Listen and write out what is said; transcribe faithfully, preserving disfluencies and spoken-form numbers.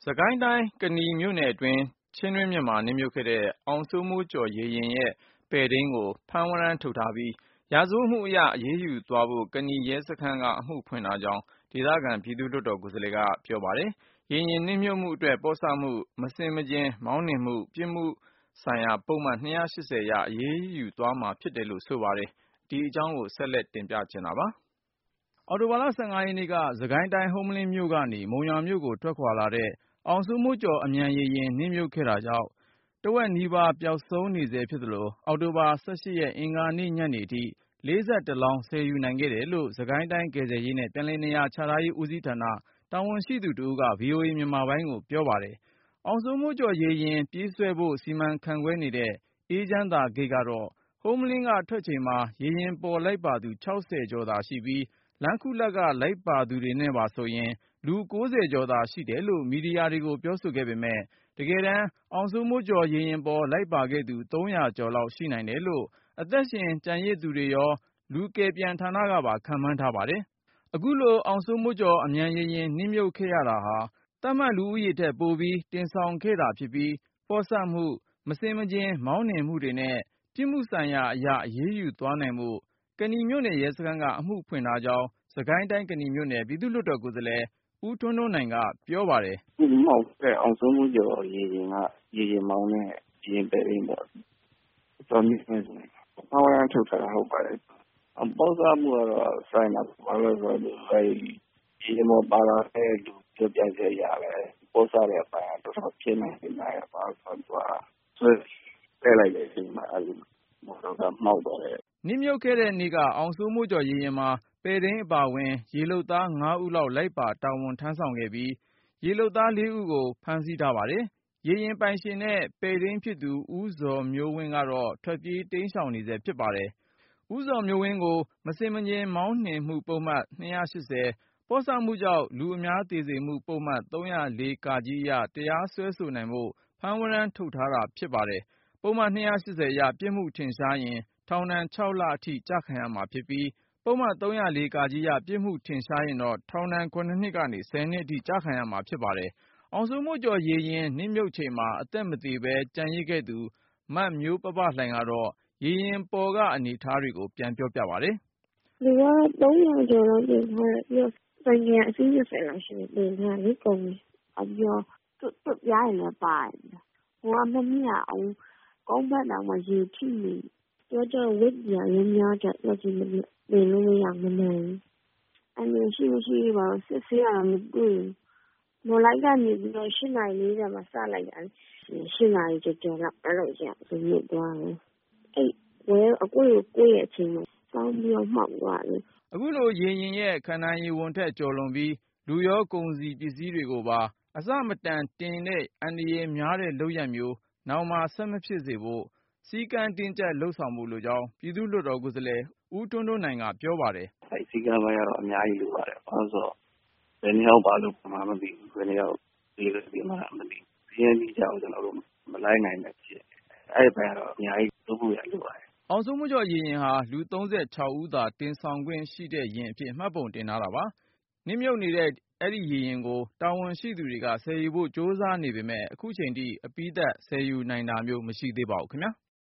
စကိုင်းတိုင်းကနီမြို့နယ်အတွင်းချင်းတွင်းမြစ်မှာနစ်မြုပ်ခဲ့တဲ့အောင်စိုးမိုးကျော်ရေယာဉ်ရဲ့ပဲ့ထိန်းကိုဖမ်းဝရမ်းထုတ်ထားပြီးရာဇဝတ်မှုအရအရေးယူသွားဖို့ကနီရဲစခန်းကအမှုဖွင့်ထားကြောင်းဒေသခံပြည်သူ့လွှတ်တော်ကိုယ်စားလှယ်ကပြောပါတယ်။ရေယာဉ်နစ်မြုပ်မှုအတွက်ပေါ့ဆမှုမဆင်မခြင်မောင်းနှင်မှုပြစ်မှုဆိုင်ရာပုဒ်မ၂၈၀အရအရေးယူသွားမှာဖြစ်တယ်လို့ဆိုပါတယ်။ဒီအကြောင်းကိုဆက်လက်တင်ပြချင်တာပါ။အော်တိုဘာလ၁၅ရက်နေ့ကစကိုင်းတိုင်းဟုမ္မလင်းမြို့ကနေမုံရွာမြို့ကိုထွက်ခွာလာတဲ့အောင်စိုးမိုးကျော်အမြန်ရေယာဉ်နစ်မြုပ်ခဲ့တာကြောင့်တဝက်နီးပါးပျောက်ဆုံးနေဆဲဖြစ်သလိုအောက်တိုဘာ၁၈ရက်အင်္ဂါနေ့ညနေထိလေးဆယ့်တစ်လောင်းဆယ်ယူနိုင်ခဲ့တယ်လို့စကိုင်းတိုင်းကယ်ဆယ်ရေးနဲ့ပြန်လည်နေရာချထားရေးဦးစီးဌာနတာဝန်ရှိသူတဦးက ဗွီအိုအေမြန်မာပိုင်းကိုပြောပါတယ်။အောင်စိုးမိုးကျော်ရေယာဉ်ပြေးဆွဲဖို့စီမံခန့်ခွဲနေတဲ့အေးချမ်းသာဂိတ်ကတော့ဟုမ္မလင်းကထွက်ချိန်မှာရေယာဉ်ပေါ်လိုက်ပါသူ၆၀ကျော်သာရှိပြီးလမ်းခုလတ်ကလိုက်ပါသူတွေနဲ့ပါဆိုရင်လူ၉၀ကျော်သာရှိတယ်လို့မီဒီယာတွေကိုပြောဆိုခဲ့ပေမယ့်တကယ်တမ်းအောင်စိုးမိုးကျော်ရေယာဉ်ပေါ်လိုက်ပါခဲ့သူ၃၀၀ကျော်လောက်ရှိနိုင်တယ်လို့အသက်ရှင်ကျန်ရစ်သူတွေရောလူကယ်ပြန်ဌာနကပါခန့်မှန်းထားပါတယ်။အခုလိုအောင်စိုးမိုးကျော်အမြန်ရေယာဉ်နစ်မြုပ်ခဲ့ရတာဟာသတ်မှတ်လူဦးရေထက်ပိုပြီးတင်ဆောင်ခဲ့တာဖြစ်ပြီးပေါ့ဆမှုမဆင်မခြင်မောင်းနှင်မှုတွေနဲ့ပြစ်မှုဆိုင်ရာအရအရေးယူသွားနိုင်ဖို့ကနီမြို့နယ်ရဲစခန်းကအမှုဖွင့်ထားကြောင်းစကိုင်းတိုင်းကနီမြို့နယ်ပြည်သူ့လွှတ်တော်ကိုယ်စားလှယ်ဦးထွန်းထွန်းနိုင်ကပြောပါတယ်။ဒီမောက်တဲ့အောင်စိုးမိုးကျော်ရေယာဉ်ကရေယာဉ်မောင်းနဲ့ရေယာဉ်ပဲ့ရင်းပေါ့။တော်မြင့်နေတယ်။ဘာဝရမ်းထုတ်တာဟုတ်ပါတယ်။အပေါ့စားမှုကတော့ဆိုင်တာဘာလို့ဆိုတော့အဲရေယာဉ်မောပါလာတဲ့လူပြောပြချက်ရတယ်။ပေါ့စားတဲ့အပိုင်းတော့တော်ဖြစ်နေတယ်။ဘာဆိုတော့ဆွဲပဲလိုက်တဲ့အချိန်မှာအဲဒီမော်တော်ကမှောက်သွားတယ်။နစ်မြုပ်ခဲ့တဲ့နေ့ကအောင်စိုးမိုးကျော်ရေယာဉ်မှာပဲ့ထိန်းအပါဝင်ရေလုပ်သား၅ဦးလောက်လိုက်ပါတာဝန်ထမ်းဆောင်ခဲ့ပြီးရေလုပ်သားလေးဦးကိုဖမ်းဆီးထားပါတယ်။ရေယာဉ်ပိုင်ရှင်နဲ့ပဲ့ထိန်းဖြစ်သူဦးဇော်မျိုးဝင်းကတော့ထွက်ပြေးတိမ်းရှောင်နေဆဲဖြစ်ပါတယ်။ဦးဇော်မျိုးဝင်းကိုမဆင်မခြင်မောင်းနှင်မှုပုဒ်မ၂၈၀ပေါ့ဆမှုကြောင့်လူအများသေစေမှုပုဒ်မ၃၀၄-က အရတရားစွဲဆိုနိုင်ဖို့ဖမ်းဝရမ်းထုတ်ထားတာဖြစ်ပါတယ်။ပုဒ်မ၂၈၀အရပြစ်မှုထင်ရှားရင်ထောင်ဒဏ်၆လအထိကျခံရမှာဖြစ်ပြီးပုဒ်မ၃၀၄-က အရပြစ်မှုထင်ရှားရင်တော့ထောင်ဒဏ်၇နှစ်ကနေ၁၀နှစ်အထိကျခံရမှာဖြစ်ပါတယ်။အောင်စိုးမိုးကျော်ရေယာဉ်နစ်မြုပ်ချိန်မှာအသက်မသေဘဲကျန်ရစ်ခဲ့သူမမျိုးပပလှိုင်ကတော့ရေယာဉ်ပေါ်ကအနေအထားတွေကိုပြန်ပြောပြပါတယ်။လူက၃၀၀ကျော်လောက်တင်ထားတယ်ပြီးတော့ဆိုင်ငယ်အစီး၂၀လောက်ရှိတယ်တင်ထားတယ်ကုန်ပြီ။ပြီးတော့တွတ်ပြားရင်လည်းပါတယ်။ဟိုကမမြအောင်ကောင်းဘက်တောင်မှရေထိနေပြောကြဝစ်ရရင်းများတဲ့လက်ကြီးမနေလို့မရမနိုင်။အဲ့လိုရှိမရှိပါစစ်ဆေးရတာမတွေ့ဘူး။မော်လိုက်ကနေပြီးတော့၈နာရီလေးမှာစလိုက်တာ၈နာရီကျော်ကျော်လောက်အဲ့လိုကြာဆိုမြင့်သွားတယ်။အဲ့ဝဲအကွေ့ကိုကိုယ့်ရဲ့အချိန်မှာစောင်းပြီးတော့မှောက်သွားတယ်။အခုလိုရေရင်ရဲ့ခန္ဓာရည်ဝန်ထက်ကျော်လွန်ပြီးလူရောကုန်စည်ပစ္စည်းတွေကိုပါအစမတန်တင်တဲ့အန္တရာယ်များတဲ့လုပ်ရပ်မျိုးနောက်မှာဆက်မဖြစ်စေဖို့စည်းကမ်းတင်းကျပ်လုပ်ဆောင်ဖို့လိုကြောင်းပြည်သူ့လွှတ်တော်ကိုယ်စားလှယ်ဦးထွန်းထွန်းနိုင်ကပြောပါတယ်။အဲစည်းကမ်းပိုင်းကတော့အများကြီးလိုပါတယ်။ဘာလို့ဆိုတော့ဘယ်နှစ်ယောက်ပါလို့မှမသိဘူး။ဘယ်နှစ်ယောက်ဒီလိုဒီမှာမသိဘူး။ဒီရင်ကြီးကြောက်ကျွန်တော်တို့မလိုက်နိုင်တဲ့ဖြစ်။အဲ့ဒီပိုင်းကတော့အများကြီးလုပ်ဖို့ရလိုပါတယ်။အောင်စိုးမိုးကျော်ရေယာဉ်ဟာလူ၃၆ဦးသာတင်ဆောင်ခွင့်ရှိတဲ့ယာဉ်အဖြစ်မှတ်ပုံတင်ထားတာပါ။နစ်မြုပ်နေတဲ့အဲဒီရေယာဉ်ကိုတာဝန်ရှိသူတွေကဆယ်ယူဖို့ကြိုးစားနေပေမဲ့အခုချိန်ထိအပြီးသတ်ဆယ်ယူနိုင်တာမျိုးမရှိသေးပါဘူးခင်ဗျာ။